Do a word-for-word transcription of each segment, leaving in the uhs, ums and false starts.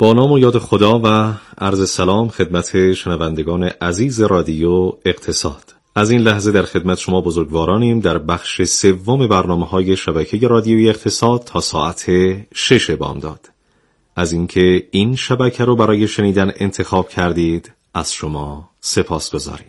با نام و یاد خدا و عرض سلام خدمت شنوندگان عزیز رادیو اقتصاد. از این لحظه در خدمت شما بزرگوارانیم در بخش سوم برنامه‌های شبکه رادیویی اقتصاد تا ساعت شش بامداد. از اینکه این شبکه رو برای شنیدن انتخاب کردید از شما سپاسگزاریم.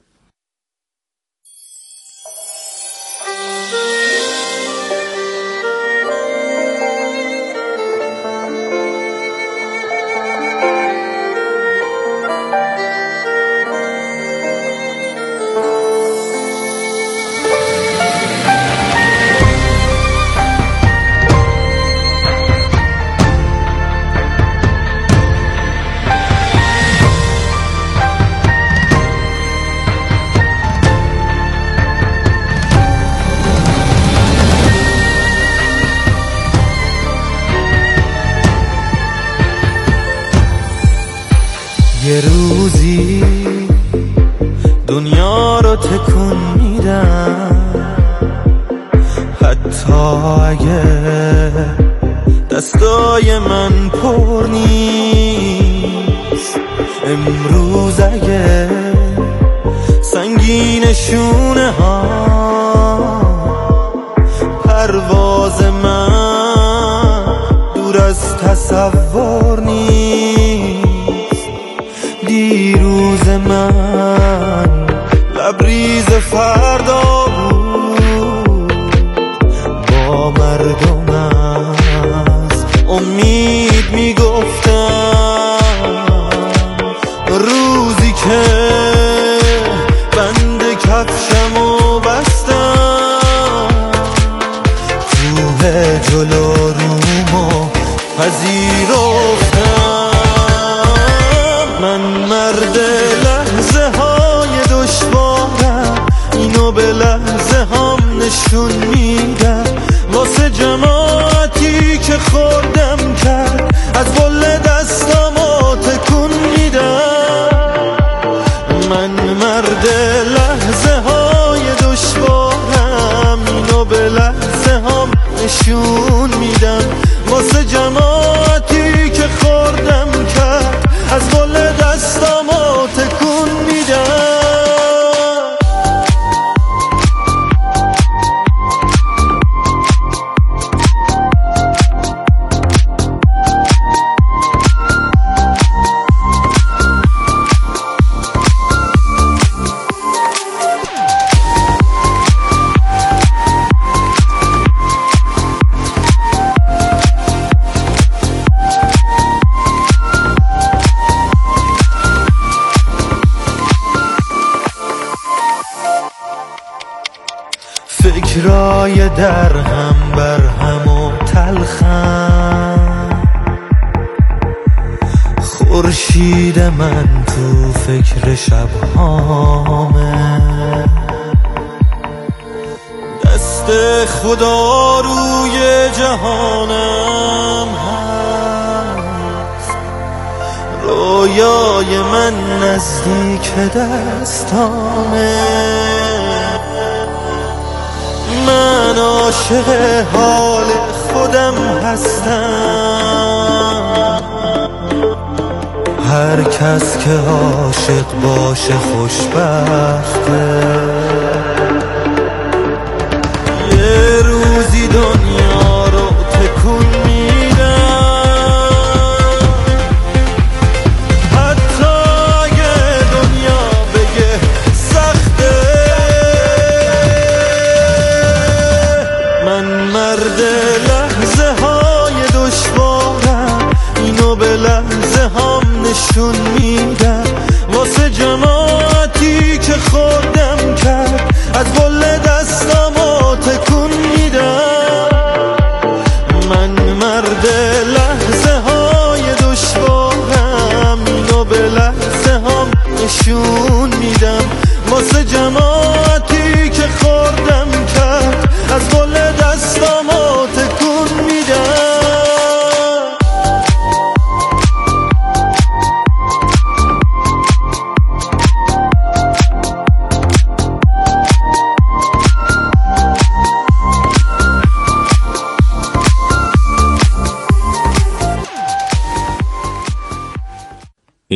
یه روزی دنیا رو تکون میدم، حتی اگه دستای من پر نیست. امروز اگه سنگین شونه ها پرواز من دور از تصور نیست. دیروز من لبریز فردا بود، با مردم از امید میگفتم. روزی که بند کفشمو بستم، کوه جلو رومو پذیرفتم. من مرد لحظه های دشوارم، اینو به لحظه هم نشون میدم. واسه جماعتی که خوردم کرد، از بل دستامو تکون میدم. من مرد لحظه های دشوارم، اینو به لحظه هم نشون میدم. واسه جماعتی که خوردم کرد، از بل دستامو تکون میدم. فکرای در هم بر هم و تلخم، خورشید من تو فکر شبهامه. دست خدا روی جهانم هست، رویای من نزدیک دستامه. من عاشق حال خودم هستم، هر کس که عاشق باشه خوشبخته. یه روزی دنیا رو تکون میدم، حتی اگه دنیا بگه سخته. من مرد لحظه های دشوارم، اینو به لحظه هم نشون میدم. واسه جماعتی که خوردم کرد، از بل دستامو تکون میدم. من مرد لحظه های دشوارم، اینو به لحظه هم نشون میدم. واسه جماعتی که خوردم کرد، از بل دستامو تکون میدم.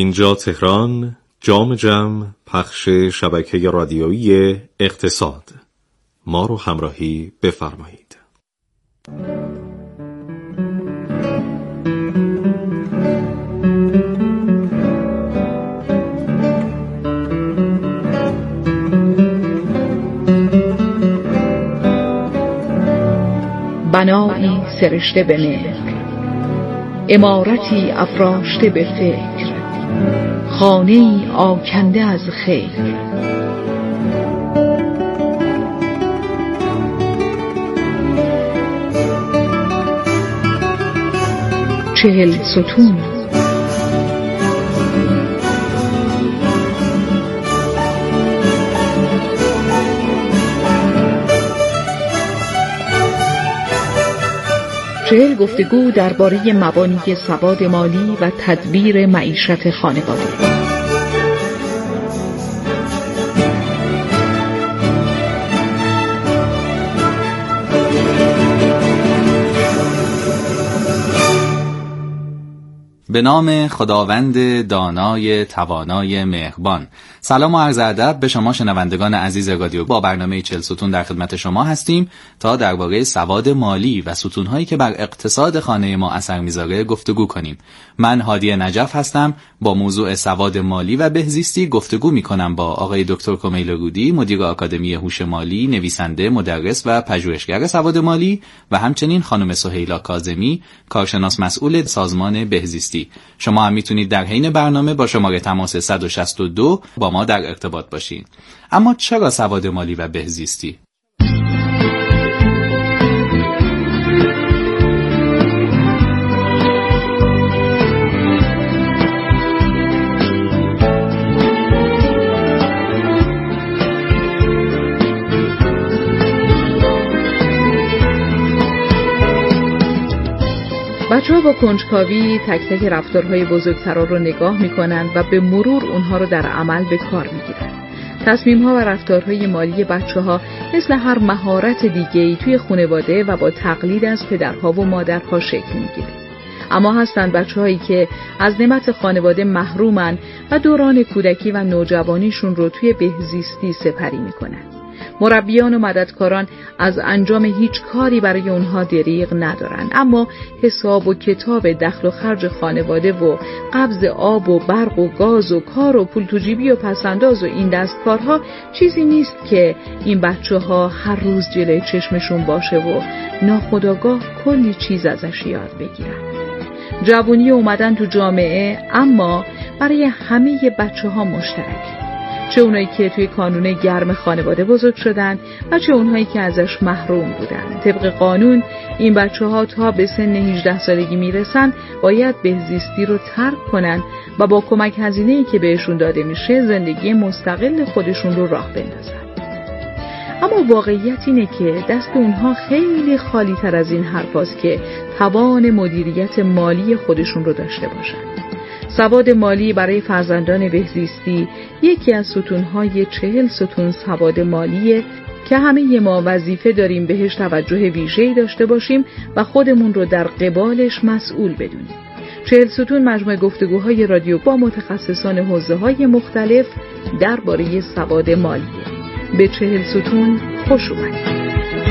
اینجا تهران، جام جم، پخش شبکه رادیویی اقتصاد. ما رو همراهی بفرمایید. بنایی سرشته به مهر، عمارتی افراشته به فکر، خانه‌ای آکنده از خیر. چهل ستون. چهل گفتگو درباره مبانی سواد مالی و تدبیر معیشت خانواده. به نام خداوند دانای توانای مهربان. سلام و عرض ادب به شما شنوندگان عزیز رادیو. با برنامه چهل ستون در خدمت شما هستیم تا درباره سواد مالی و ستون‌هایی که بر اقتصاد خانه ما اثر میذاره گفتگو کنیم. من هادی نجف هستم. با موضوع سواد مالی و بهزیستی گفتگو میکنم با آقای دکتر کمیل رودی، مدیر آکادمی هوش مالی، نویسنده، مدرس و پژوهشگر سواد مالی، و همچنین خانم سهیلا کاظمی، کارشناس مسئول سازمان بهزیستی. شما هم میتونید در حین برنامه با شماره تماس صد و شصت و دو با ما در ارتباط باشین. اما چرا سواد مالی و بهزیستی؟ بچه ها با کنجکاوی تک تک رفتارهای بزرگترا رو نگاه میکنن و به مرور اونها رو در عمل به کار میگیرن. تصمیم ها و رفتارهای مالی بچه ها مثل هر مهارت دیگه‌ای توی خانواده و با تقلید از پدرها و مادرها شکل میگیره. اما هستن بچه هایی که از نعمت خانواده محرومن و دوران کودکی و نوجوانیشون رو توی بهزیستی سپری میکنن. مربیان و مددکاران از انجام هیچ کاری برای اونها دریغ ندارن، اما حساب و کتاب دخل و خرج خانواده و قبض آب و برق و گاز و کار و پول تو جیبی و پسنداز و این دستکارها چیزی نیست که این بچه ها هر روز جلوی چشمشون باشه و ناخودآگاه کلی چیز ازش یاد بگیرن. جوونی اومدن تو جامعه اما برای همه بچه ها مشترک، چه اونایی که توی کانون گرم خانواده بزرگ شدن و چه اونهایی که ازش محروم بودن. طبق قانون این بچه ها تا به سن هجده سالگی میرسن باید بهزیستی رو ترک کنن و با کمک هزینه‌ای که بهشون داده میشه زندگی مستقل خودشون رو راه بندازن. اما واقعیت اینه که دست اونها خیلی خالی تر از این حرفاست که توان مدیریت مالی خودشون رو داشته باشن. سواد مالی برای فرزندان بهزیستی یکی از ستونهای چهل ستون سواد مالیه که همه ما وظیفه داریم بهش توجه ویژه‌ای داشته باشیم و خودمون رو در قبالش مسئول بدونیم. چهل ستون مجموعه گفتگوهای رادیو با متخصصان حوزه‌های مختلف درباره سواد مالیه. به چهل ستون خوش اومدید.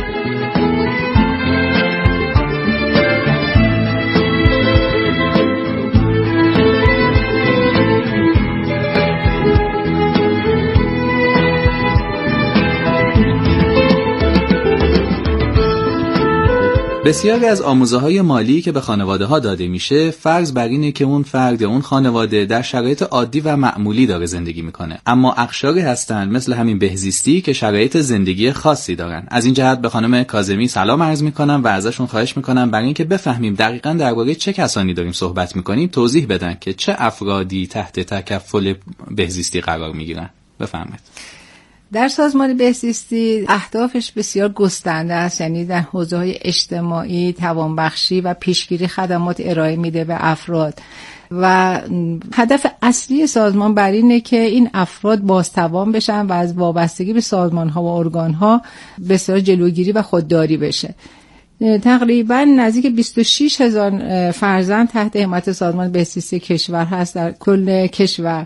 بسیاری از آموزه‌های مالی که به خانواده‌ها داده میشه فرض بر اینه که اون فرد اون خانواده در شرایط عادی و معمولی داره زندگی میکنه، اما اقشاری هستن مثل همین بهزیستی که شرایط زندگی خاصی دارن. از این جهت به خانم کاظمی سلام عرض میکنم و ازشون خواهش میکنم برای اینکه بفهمیم دقیقاً درباره چه کسانی داریم صحبت میکنیم توضیح بدن که چه افرادی تحت تکفل بهزیستی قرار میگیرن. بفرمایید. در سازمان بهزیستی اهدافش بسیار گسترده است، یعنی در حوزه‌های اجتماعی، توانبخشی و پیشگیری خدمات ارائه میده به افراد و هدف اصلی سازمان بر اینه که این افراد بازتوان بشن و از وابستگی به سازمان‌ها و ارگان‌ها بسیار جلوگیری و خودداری بشه. تقریبا نزدیک بیست و شش هزار فرزند تحت حمایت سازمان بهزیستی کشور هست در کل کشور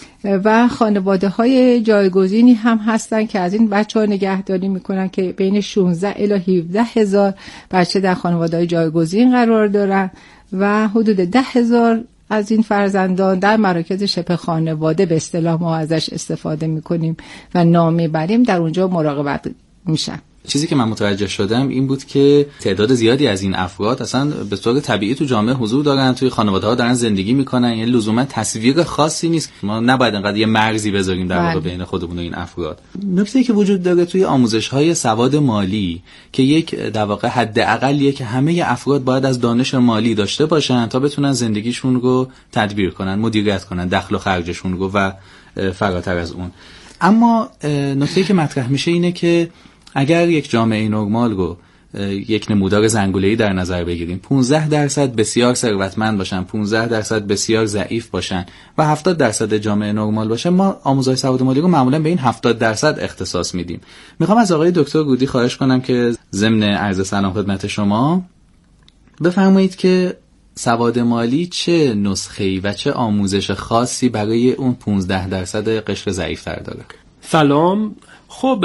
و خانواده های جایگزینی هم هستن که از این بچه ها نگهداری میکنن که بین شانزده الی هفده هزار بچه در خانواده های جایگزین قرار دارن و حدود ده هزار از این فرزندان در مراکز شبه خانواده به اصطلاح ما ازش استفاده میکنیم و نام میبریم، در اونجا مراقبت میشن. چیزی که من متوجه شدم این بود که تعداد زیادی از این افراد اصلا به طور طبیعی تو جامعه حضور دارن، توی خانواده‌ها دارن زندگی میکنن، یعنی لزوما تصویر خاصی نیست. ما نباید انقدر یه مرزی بذاریم در واقع بین خودمون و این افراد. نکته‌ای که وجود داره توی آموزش‌های سواد مالی که یک در واقع حداقلیه که همه افراد باید از دانش مالی داشته باشن تا بتونن زندگیشون رو تدبیر کنن، مدیریت کنن، دخل و خرجشون رو و فراتر از اون. اما نکته‌ای که مطرح میشه اینه که اگر یک جامعه نرمال رو یک نمودار زنگوله‌ای در نظر بگیریم، پانزده درصد بسیار ثروتمند باشن، پانزده درصد بسیار ضعیف باشن و هفتاد درصد جامعه نرمال باشه، ما آموزش سواد مالی رو معمولا به این هفتاد درصد اختصاص میدیم. میخوام از آقای دکتر گودی خواهش کنم که ضمن عرض سلام خدمت شما بفرمایید که سواد مالی چه نسخه‌ای و چه آموزش خاصی برای اون پانزده درصد قشر ضعیف‌تر داره؟ سلام. خب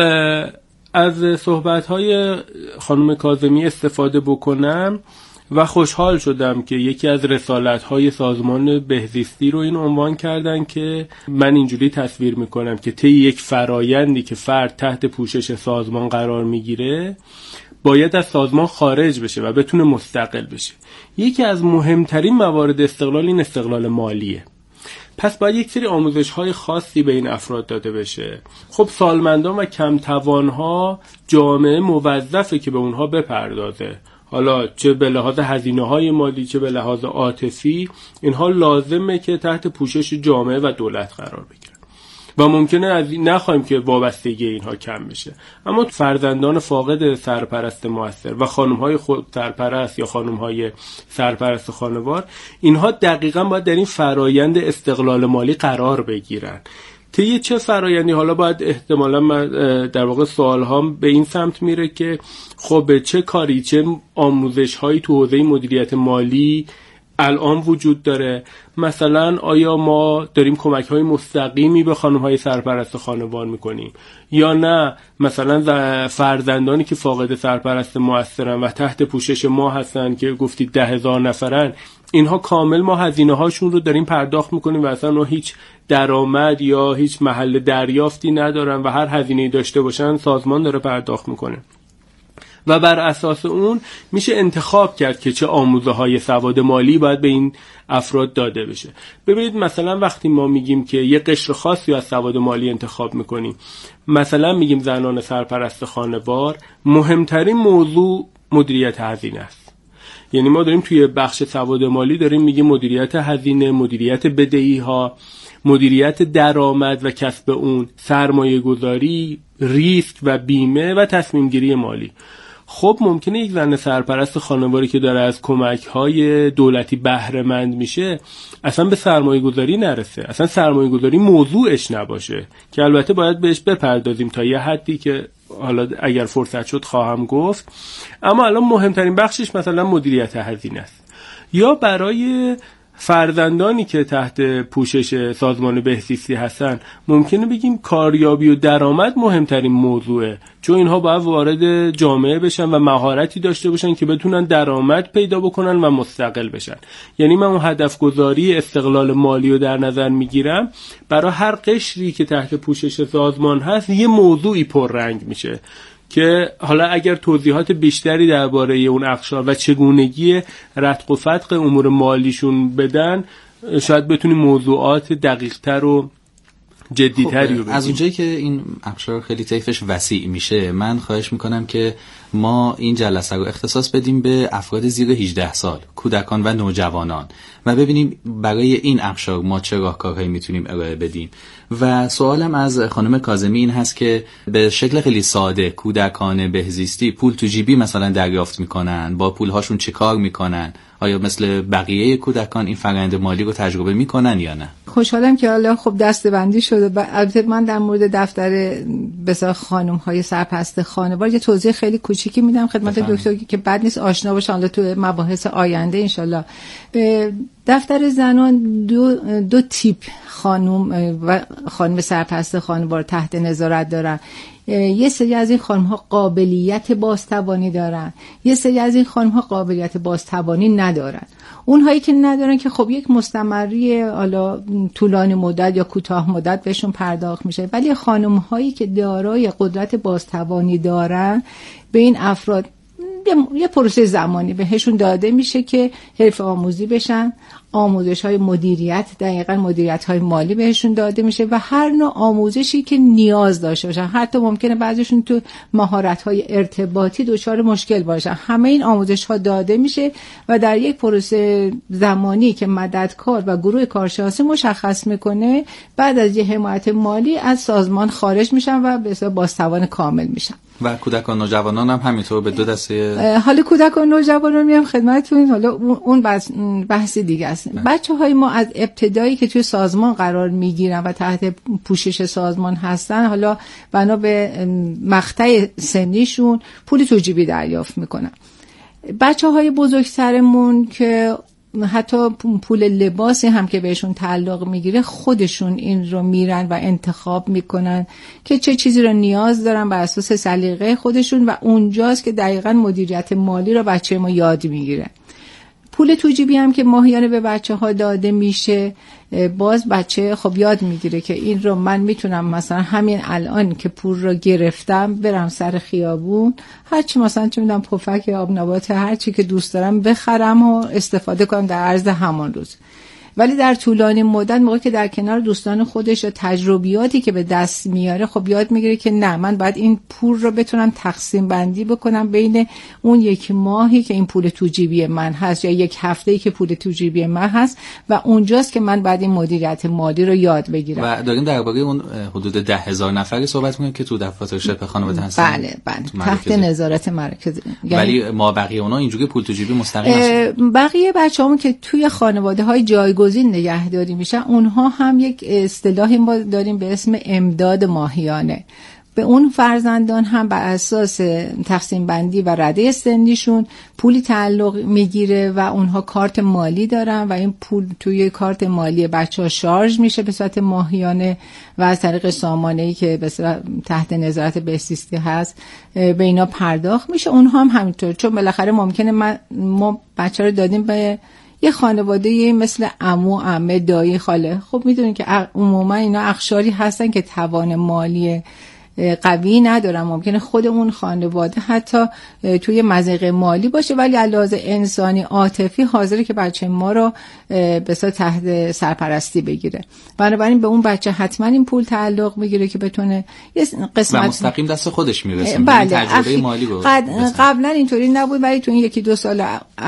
از صحبت‌های خانم کاظمی استفاده بکنم و خوشحال شدم که یکی از رسالت‌های سازمان بهزیستی رو این عنوان کردن که من اینجوری تصویر می‌کنم که طی یک فرایندی که فرد تحت پوشش سازمان قرار می‌گیره باید از سازمان خارج بشه و بتونه مستقل بشه. یکی از مهمترین موارد استقلال این استقلال مالیه. پس باید یک سری آموزش‌های خاصی به این افراد داده بشه. خب سالمندان و کم توان‌ها جامعه موظفه که به اونها بپردازه. حالا چه به لحاظ هزینه‌های مالی چه به لحاظ عاطفی، اینها لازمه که تحت پوشش جامعه و دولت قرار بگیرن و ممکنه از نخواهیم که وابستگی اینها کم بشه. اما فرزندان فاقد سرپرست مؤثر و خانم‌های خود سرپرست یا خانم‌های سرپرست خانوار، اینها دقیقاً باید در این فرایند استقلال مالی قرار بگیرن. طی چه فرایندی؟ حالا باید احتمالاً در واقع سوال‌هام به این سمت میره که خب چه کاری، چه آموزش‌هایی تو حوزه مدیریت مالی الان وجود داره؟ مثلا آیا ما داریم کمک‌های مستقیمی به خانم‌های سرپرست خانوار می‌کنیم یا نه مثلا فرزندانی که فاقد سرپرست مؤثرن و تحت پوشش ما هستن که گفتید ده هزار نفرن، اینها کامل ما هزینه هاشون رو داریم پرداخت می‌کنیم و اصلا اونها هیچ درآمد یا هیچ محل دریافتی ندارن و هر هزینه‌ای داشته باشن سازمان داره پرداخت می‌کنه و بر اساس اون میشه انتخاب کرد که چه آموزه های سواد مالی باید به این افراد داده بشه. ببینید مثلا وقتی ما میگیم که یه قشر خاصی از سواد مالی انتخاب میکنیم، مثلا میگیم زنان سرپرست خانوار، مهمترین موضوع مدیریت هزینه است. یعنی ما داریم توی بخش سواد مالی داریم میگیم مدیریت هزینه، مدیریت بدهی ها، مدیریت درآمد و کسب اون، سرمایه گذاری، ریسک و بیمه و تصمیم گیری مالی. خب ممکنه یک زن سرپرست خانواری که داره از کمک‌های دولتی بهره مند میشه اصلا به سرمایه گذاری نرسه، اصلا سرمایه گذاری موضوعش نباشه که البته باید بهش بپردازیم تا یه حدی که حالا اگر فرصت شد خواهم گفت. اما الان مهمترین بخشش مثلا مدیریت هزینه است. یا برای فرزندانی که تحت پوشش سازمان بهزیستی هستن ممکنه بگیم کاریابی و درآمد مهمترین موضوعه، چون اینها باید وارد جامعه بشن و مهارتی داشته باشن که بتونن درآمد پیدا بکنن و مستقل بشن. یعنی من اون هدف گذاری استقلال مالی رو در نظر میگیرم، برای هر قشری که تحت پوشش سازمان هست یه موضوعی پررنگ میشه که حالا اگر توضیحات بیشتری درباره اون اقشار و چگونگی رتق و فتق امور مالیشون بدن شاید بتونیم موضوعات دقیق‌تر و جدی‌تری رو بگیم. از اونجایی که این اقشار خیلی طیفش وسیع میشه، من خواهش میکنم که ما این جلسه رو اختصاص بدیم به افراد زیر هجده سال، کودکان و نوجوانان و ببینیم برای این اقشار ما چه راهکارهایی میتونیم ارائه بدیم. و سوالم از خانم کاظمی این هست که به شکل خیلی ساده کودکان بهزیستی پول تو جیبی مثلا دریافت میکنن، با پولهاشون چه کار میکنن؟ آیا مثل بقیه کودکان این فرآیند مالی رو تجربه میکنن یا نه؟ خوشحالم که حالا خب دسته‌بندی شده. البته من در مورد دفتر بسیار خانم‌های سرپرست خانوار یه توضیح خیلی کوچیکی میدم خدمت دکتر که بعد نیست آشنا باشن حالا تو مباحث آینده انشالله. دفتر زنان دو, دو تیپ خانم و خانم سرپرست خانوار تحت نظارت دارن. یه سری از این خانم ها قابلیت بازتوانی دارن، یه سری از این خانم ها قابلیت بازتوانی ندارن. اونهایی که ندارن که خب یک مستمری حالا طولانی مدت یا کوتاه مدت بهشون پرداخت میشه، ولی خانم هایی که دارای قدرت بازتوانی دارن به این افراد یه پروسه زمانی بهشون داده میشه که حرفه آموزی بشن، آموزش های مدیریت، دقیقاً مدیریت های مالی بهشون داده میشه و هر نوع آموزشی که نیاز داشته باشن. حتی ممکنه بعضیشون تو مهارت های ارتباطی دچار مشکل باشن، همه این آموزش ها داده میشه و در یک پروسه زمانی که مددکار و گروه کارشناسی مشخص میکنه بعد از یه حمایت مالی از سازمان خارج میشن و به اصطلاح بازتوان کامل میشن. و کودکان و نوجوانان هم همینطور به دو دسته. حالا کودکان و نوجوانان میام خدمتتون، حالا اون بحث دیگه است. بچه‌های ما از ابتدایی که توی سازمان قرار میگیرن و تحت پوشش سازمان هستن، حالا بنا به مقطع سنیشون پول توجیبی دریافت میکنن. بچه‌های بزرگترمون که حتی پول لباسی هم که بهشون تعلق میگیره خودشون این رو میرن و انتخاب میکنن که چه چیزی رو نیاز دارن بر اساس سلیقه خودشون و اونجاست که دقیقاً مدیریت مالی رو بچه ما یاد میگیره. پول توجیبی هم که ماهیانه به بچه ها داده میشه، باز بچه خب یاد میگیره که این رو من میتونم مثلا همین الان که پول رو گرفتم برم سر خیابون هرچی مثلا چه میدونم پفک آب نبات هرچی که دوست دارم بخرم و استفاده کنم در عرض همان روز. ولی در طولانی مدت موقعی که در کنار دوستان خودش و تجربیاتی که به دست میاره خب یاد میگیره که نه، من باید این پول رو بتونم تقسیم بندی بکنم بین اون یک ماهی که این پول توجیبی من هست یا یک هفته‌ای که پول توجیبی من هست و اونجاست که من باید این مدیریت مالی رو یاد بگیرم. و داریم درباره اون حدود ده هزار نفری صحبت می‌کنیم که تو دفاتر شبه خانواده هستن. بله بله تحت نظارت مرکز. ولی ما بقیه اونها اینجوری پول توجیبی مستقیم هستن. بقیه بچه‌هامون که توی خانواده‌های جایگزین نگهداری میشن اونها هم یک اصطلاحی ما داریم به اسم امداد ماهیانه. به اون فرزندان هم بر اساس تقسیم بندی و رده سنیشون پولی تعلق میگیره و اونها کارت مالی دارن و این پول توی کارت مالی بچه‌ها شارژ میشه به صورت ماهیانه و از طریق سامانه‌ای که به صورت تحت نظارت بهزیستی هست به اینا پرداخت میشه. اونها هم همینطور، چون بالاخره ممکنه من ما بچه‌ها رو دادیم به یه خانواده مثل عمو، عمه، دایی، خاله، خب میدونین که عموما اینا اقشاری هستن که توان مالی قوی ندارن. ممکنه خود اون خانواده حتی توی مضیق مالی باشه ولی علاوه انسانی عاطفی حاضره که بچه ما رو به اصطلاح تحت سرپرستی بگیره. بنابراین به اون بچه حتما این پول تعلق میگیره که بتونه یه قسمت و مستقیم دست خودش میرسه. بله. تجربه اخی... مالی رو قد... قبلا اینطوری نبود ولی تو این یکی دو سال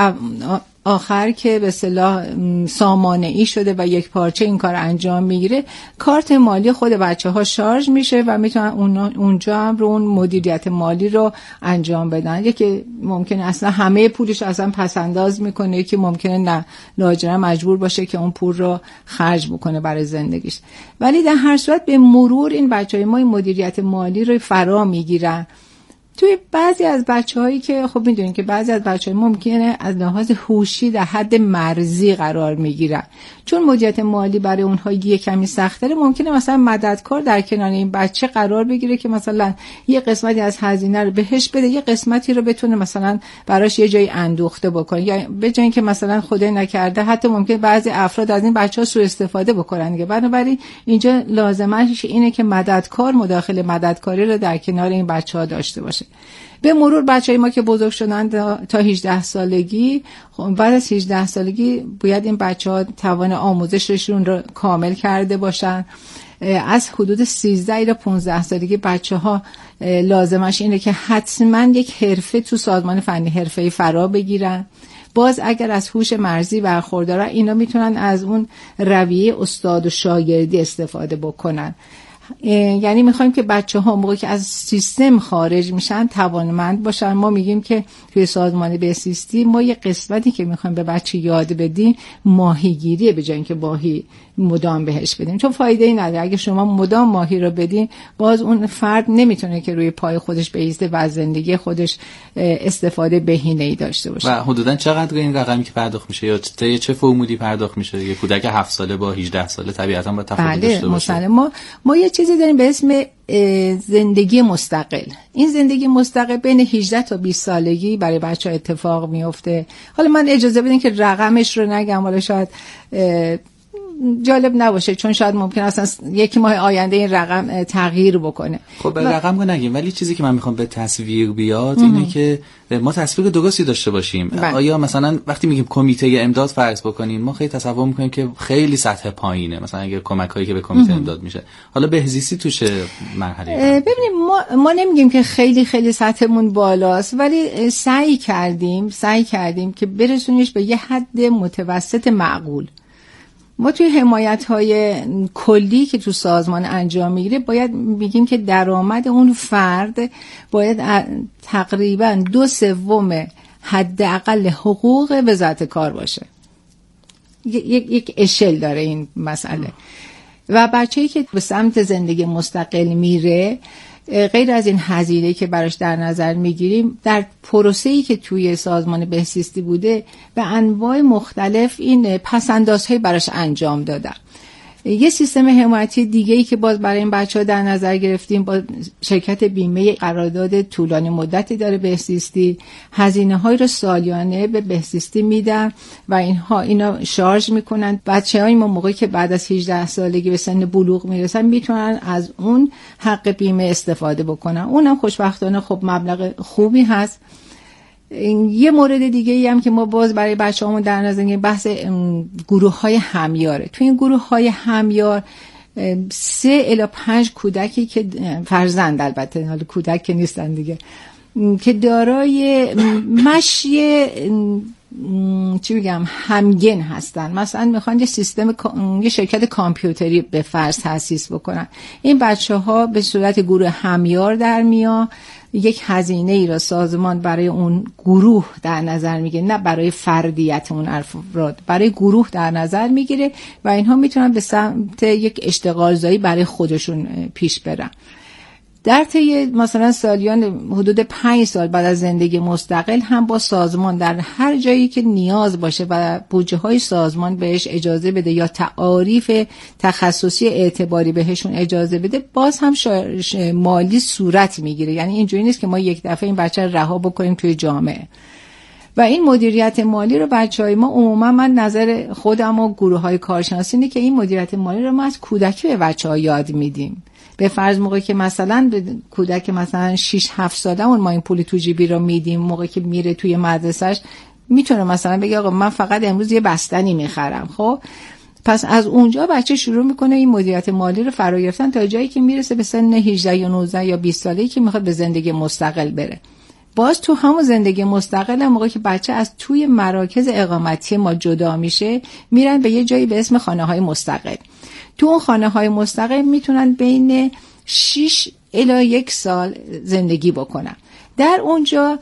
آخر که به اصطلاح سامانه‌ای شده و یک پارچه این کار انجام میگیره، کارت مالی خود بچه‌ها شارژ میشه و میتونن اونجا هم رو اون مدیریت مالی رو انجام بدن. یکی ممکنه اصلا همه پولش اصلا پس انداز میکنه، یکی ممکنه نه، لاجرم مجبور باشه که اون پول رو خرج بکنه برای زندگیش. ولی در هر صورت به مرور این بچه‌های ما این مدیریت مالی رو فرا میگیرن. توی بعضی از بچه‌هایی که خب میدونین که بعضی از بچه‌ها ممکنه از لحاظ هوشی در حد مرزی قرار میگیرن، چون مدیریت مالی برای اونها یه کمی سخت‌تره. ممکنه مثلا مددکار در کنار این بچه قرار بگیره که مثلا یه قسمتی از هزینه رو بهش بده، یه قسمتی رو بتونه مثلا براش یه جایی اندوخته بکنه، یا به جای اینکه مثلا خدای نکرده حتی ممکنه بعضی افراد از این بچه‌ها سوء استفاده بکنن دیگه. بنابراین اینجا لازمش اینه که مددکار مداخله مددکاری رو در کنار این بچه‌ها داشته باشه. به مرور بچه‌های ما که بزرگ شدن تا هجده سالگی، بعد از هجده سالگی باید این بچه‌ها توان آموزششون رو کامل کرده باشن. از حدود سیزده تا پانزده سالگی بچه‌ها لازمش اینه که حتما یک حرفه تو سازمان فنی حرفه‌ای فرا بگیرن. باز اگر از هوش مرزی برخوردارن اینا میتونن از اون رویه استاد و شاگردی استفاده بکنن. یعنی میخوایم که بچه ها موقعی که از سیستم خارج میشن توانمند باشن. ما میگیم که توی سازمان بهزیستی ما یه قسمتی که میخوایم به بچه یاد بدیم ماهیگیریه به جای اینکه ماهی مدام بهش بدیم، چون فایده ای نداره. اگه شما مدام ماهی رو بدین باز اون فرد نمیتونه که روی پای خودش بایسته و از زندگی خودش استفاده بهینه‌ای داشته باشه. و حدوداً چقدر این رقمی که پرداخت میشه یا چه چه فرمولی پرداخت میشه؟ یه کودک هفت ساله با هجده ساله طبیعتاً با تفاوت بله، داشته باشه. مثلا ما ما یه چیزی داریم به اسم زندگی مستقل. این زندگی مستقل بین هجده تا بیست سالگی برای بچه‌ها اتفاق میفته. حالا من اجازه بدین که رقمش رو نگم، حالا شاید جالب نباشه، چون شاید ممکن اصلا یکی ماه آینده این رقم تغییر بکنه. خب به رقم رو نگیم، ولی چیزی که من میخوام به تصویر بیاد ام. اینه که ما تصویر درستی داشته باشیم. بله. آیا مثلا وقتی میگیم کمیته امداد فرض بکنیم، ما خیلی تصور میکنیم که خیلی سطح پایینه، مثلا اگر کمکایی که به کمیته ام. امداد میشه. حالا بهزیستی تو چه مرحله؟ ببینیم ما ما نمیگیم که خیلی خیلی سطحمون بالاست، ولی سعی کردیم سعی کردیم که برسونیمش به یه حد متوسط معقول. ما توی حمایت‌های کلی که تو سازمان انجام میگیره باید میگیم که درآمد اون فرد باید تقریباً دو سوم حداقل حقوق وزارت کار باشه. یک یک اشل داره این مسئله. و بچه‌ای که به سمت زندگی مستقل میره، غیر از این هزینه‌ای که براش در نظر میگیریم، در پروسه‌ای که توی سازمان بهزیستی بوده به انواع مختلف این پس‌اندازهای براش انجام دادن. یه سیستم حمایتی دیگه‌ای که باز برای این بچه‌ها در نظر گرفتیم، با شرکت بیمه قرارداد طولانی مدتی داره بهزیستی، هزینه‌های رو سالیانه به بهزیستی میدن و اینها اینا شارژ میکنن. بچه‌های ما موقعی که بعد از هجده سالگی به سن بلوغ میرسن میتونن از اون حق بیمه استفاده بکنن. اونم خوشبختانه خب مبلغ خوبی هست. یه مورد دیگه ای هم که ما باز برای بچه‌هامون در نظر میگیریم بحث گروه‌های همیاره. تو این گروه‌های همیار سه الی پنج کودکی که فرزند، البته حالا کودک که نیستن دیگه، که دارای مشی چی بگم همگن هستن، مثلا میخوان یه سیستم یه شرکت کامپیوتری به فرض تأسیس بکنن. این بچه‌ها به صورت گروه همیار در میان، یک هزینه ای را سازمان برای اون گروه در نظر میگیره، نه برای فردیت اون افراد، برای گروه در نظر میگیره و اینها میتونن به سمت یک اشتغالزایی برای خودشون پیش برن. در طی مثلا سالیان حدود پنج سال بعد از زندگی مستقل هم با سازمان در هر جایی که نیاز باشه و بودجه های سازمان بهش اجازه بده یا تعاریف تخصصی اعتباری بهشون اجازه بده، باز هم مالی صورت میگیره. یعنی اینجوری نیست که ما یک دفعه این بچه رو رها بکنیم توی جامعه. و این مدیریت مالی رو بچهای ما عموما، من نظر خودم و گروه های کارشناسی اینه که این مدیریت مالی رو ما از کودکی به بچه‌ها یاد میدیم. به فرض موقعی که مثلا به کودک مثلا شش هفت ساله اون ما این پول تو جیبی رو میدیم، موقعی که میره توی مدرسهش میتونه مثلا بگه آقا من فقط امروز یه بستنی میخرم. خب پس از اونجا بچه شروع میکنه این مدیریت مالی رو فرا گرفتن تا جایی که میرسه به سن هجده یا نوزده یا بیست ساله‌ای که میخواد به زندگی مستقل بره. باز تو همون زندگی مستقل موقعی که بچه از توی مراکز اقامتی ما جدا میشه، میرن به یه جایی به اسم خانه‌های مستقل. تو اون خانه‌های مستقل میتونن بین شش الی یک سال زندگی بکنن. در اونجا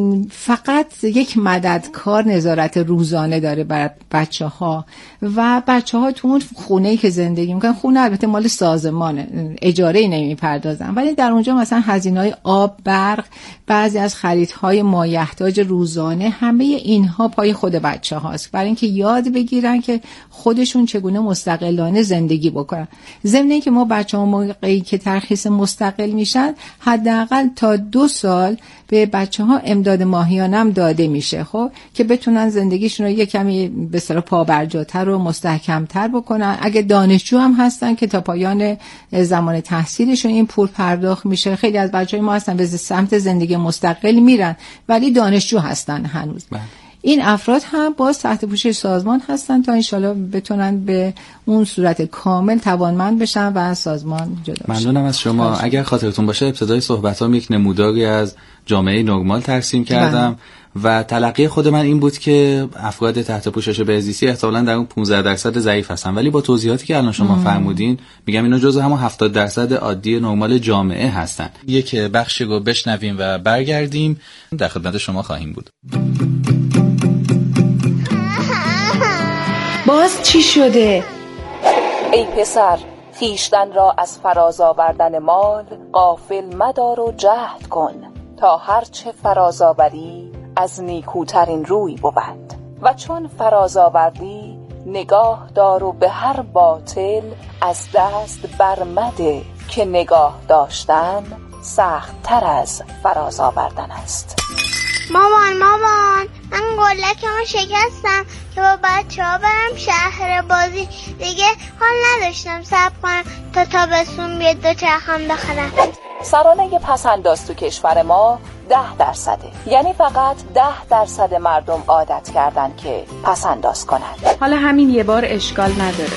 فقط یک مددکار نظارت روزانه داره بر بچه ها و بچه ها تو اون خونه‌ای که زندگی میکنن، خونه البته مال سازمانه، اجاره نمیپردازن، ولی در اونجا مثلا هزینه‌های آب، برق، بعضی از خریدهای مایحتاج روزانه، همه اینها پای خود بچه هاست، برای اینکه یاد بگیرن که خودشون چگونه مستقلانه زندگی بکنن. ضمن اینکه ما بچه‌ها موقعی که ترخیص مستقل میشن حداقل تا دو سال به بچه‌ها امداد ماهیانه هم داده میشه، خب که بتونن زندگیشون رو یه کمی به اصطلاح پابرجاتر و مستحکم‌تر بکنن. اگه دانشجو هم هستن که تا پایان زمان تحصیلشون این پول پرداخت میشه. خیلی از بچه‌های ما هستن به سمت زندگی مستقل میرن ولی دانشجو هستن هنوز. بله. این افراد هم باز تحت پوشش سازمان هستن تا انشالله بتونن به اون صورت کامل توانمند بشن و از سازمان جدا بشن. ممنونم از شما. اگر خاطرتون باشه ابتدای صحبتام یک نموداری از جامعه نرمال ترسیم کردم و تلقی خود من این بود که افراد تحت پوشش بهزیستی احتمالاً در اون پانزده درصد ضعیف هستن، ولی با توضیحاتی که الان شما فرمودین میگم اینا جزو همون هفتاد درصد عادی نرمال جامعه هستن. یک بخشی رو بشنویم و برگردیم در خدمت شما خواهیم بود. باز چی شده؟ ای پسر، خویشتن را از فراز آوردن مال غافل مدار و جهد کن، تا هرچه فراز آوری از نیکوترین روی بود. و چون فراز آوردی نگاه دار و به هر باطل از دست برمده، که نگاه داشتن سخت تر از فراز آوردن است. مامان مامان من گلکمو شکستم که با بچه ها برم شهر بازی، دیگه حال نداشتم صبر کنم تا تابستون بیاد دو چرخم بخرم. سرانه پسنداز تو کشور ما ده درصده، یعنی فقط ده درصد مردم عادت کردن که پسنداز کنن. حالا همین یه بار اشکال نداره.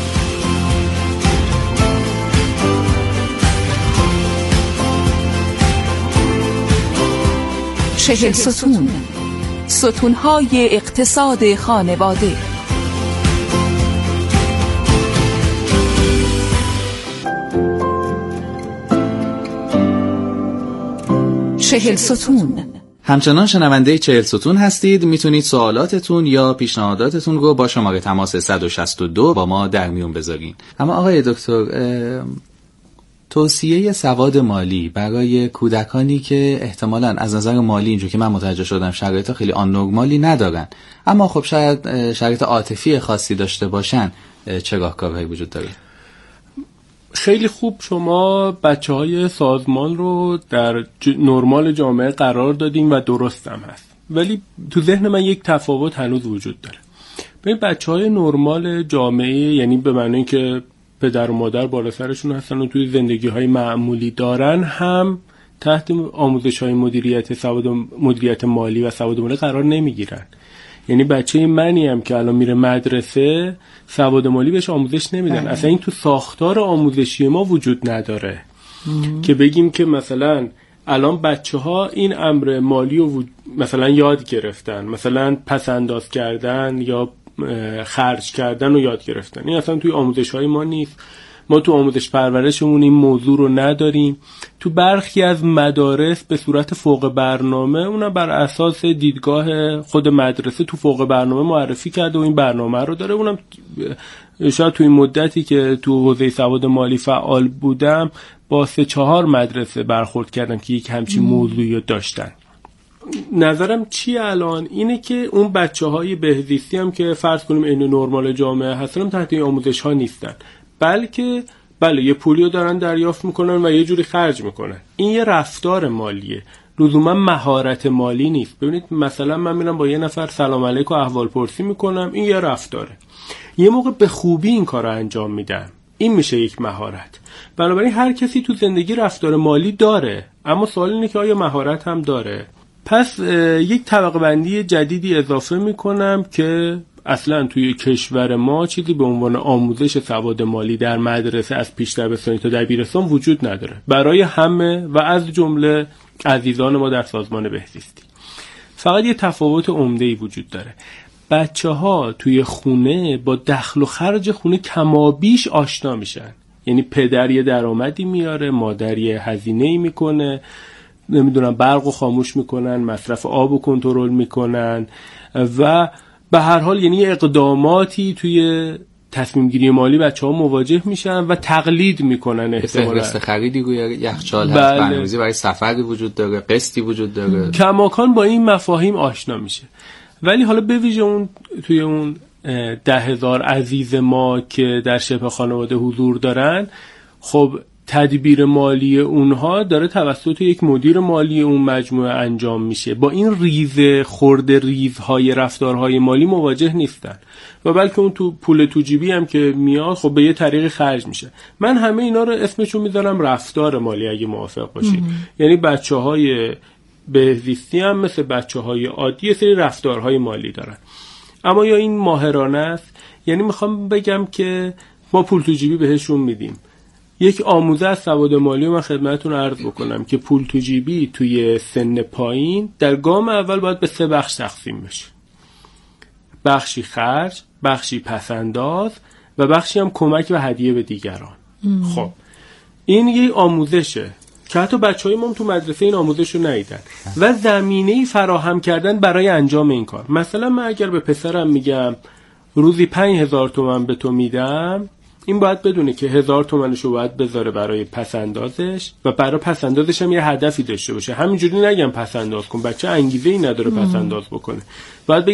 چهل ستون، ستونهای اقتصاد خانواده. چهل ستون. همچنان شنونده چهل ستون هستید. میتونید سوالاتتون یا پیشنهاداتتون رو با شماره تماس صد و شصت و دو با ما در میون بذارین. اما آقای دکتر، توصیه سواد مالی برای کودکانی که احتمالاً از نظر مالی اینجور که من متوجه شدم شرایط خیلی آن نرمالی ندارن، اما خب شاید شرایط عاطفی خاصی داشته باشن، چه راهکارهایی وجود داره؟ خیلی خوب شما بچه های سازمان رو در ج... نرمال جامعه قرار دادیم و درست هم هست، ولی تو ذهن من یک تفاوت هنوز وجود داره. ببین بچه های نرمال جامعه، یعنی به معنی که پدر و مادر بالا سرشون هستن و توی زندگی های معمولی دارن، هم تحت آموزش های مدیریت سواد مدیریت مالی و سواد مالی قرار نمیگیرن. یعنی بچه منی هم که الان میره مدرسه سواد مالی بهش آموزش نمیدن. اه. اصلا این تو ساختار آموزشی ما وجود نداره ام. که بگیم که مثلا الان بچه ها این امر مالی رو مثلا یاد گرفتن، مثلا پس انداز کردن یا خرج کردن رو یاد گرفتن. این اصلا توی آموزش های ما نیست. ما تو آموزش پرورشمون این موضوع رو نداریم. تو برخی از مدارس به صورت فوق برنامه، اونم بر اساس دیدگاه خود مدرسه تو فوق برنامه معرفی کرده و این برنامه رو داره. اونم شاید تو این مدتی که تو حوزه سواد مالی فعال بودم با سه چهار مدرسه برخورد کردم که یک همچین موضوعی رو داشتن. نظرم چی الان اینه که اون بچه های بهزیستی هم که فرض کنیم این نرمال جامعه هستن تحت این آموزش ها نیستن، بلکه بله یه پولیو دارن دریافت میکنن و یه جوری خرج میکنن. این یه رفتار مالیه، لزوما مهارت مالی نیست. ببینید مثلا من میرم با یه نفر سلام علیک و احوال پرسی میکنم، این یه رفتاره. یه موقع به خوبی این کار رو انجام میدم، این میشه یک مهارت. بنابراین هر کسی تو زندگی رفتار مالی داره، اما سوال اینه که آیا مهارت هم داره؟ پس یک طبقه بندی جدیدی اضافه میکنم که اصلا توی کشور ما چیزی به عنوان آموزش سواد مالی در مدرسه از پیش دبستانی تا دبیرستان وجود نداره برای همه و از جمله عزیزان ما در سازمان بهزیستی. فقط یه تفاوت عمده‌ای وجود داره. بچه ها توی خونه با دخل و خرج خونه کمابیش آشنا میشن. یعنی پدر یه درآمدی میاره، مادر یه هزینه‌ای میکنه، نمیدونم برق و خاموش میکنن، مصرف آب و کنترل میکنن و به هر حال یعنی اقداماتی توی تصمیم گیری مالی بچه‌ها مواجه میشن و تقلید میکنن. احتمالاً فهرست خریدی گویا یخچال هست، بله. برنامه‌ریزی برای سفری وجود داره، قسطی وجود داره، کماکان با این مفاهیم آشنا میشه. ولی حالا به ویژه اون توی اون ده هزار عزیز ما که در شبه خانواده حضور دارن، خب تدبیر مالی اونها داره توسط یک مدیر مالی اون مجموعه انجام میشه. با این ریز خورده ریزهای رفتارهای مالی مواجه نیستن و بلکه اون تو پول تو جیبی هم که میاد خب به یه طریق خرج میشه. من همه اینا رو اسمشون میذارم رفتار مالی اگه موافق باشید. یعنی بچه‌های بهزیستی هم مثل بچه‌های عادی سری رفتارهای مالی دارن، اما یا این ماهرانه است. یعنی میخوام بگم که ما پول تو جیبی بهشون میدیم، یک آموزه از سواد مالی من خدمتتون عرض بکنم که پول تو جیبی توی سن پایین در گام اول باید به سه بخش تقسیم بشه. بخشی خرج، بخشی پسنداز و بخشی هم کمک و هدیه به دیگران. ام. خب این یه آموزشه که حتی بچهای ما تو مدرسه این آموزش رو ندیدن و زمینه‌ای فراهم کردن برای انجام این کار. مثلا من اگر به پسرم میگم روزی پنج هزار تومن به تو میدم، این باید بدونه که هزار تومنشو باید بذاره برای پسندازش و برای پسندازش هم یه هدفی داشته باشه. همینجوری نگم پسنداز کن، بچه انگیزه‌ای نداره پسنداز بکنه. باید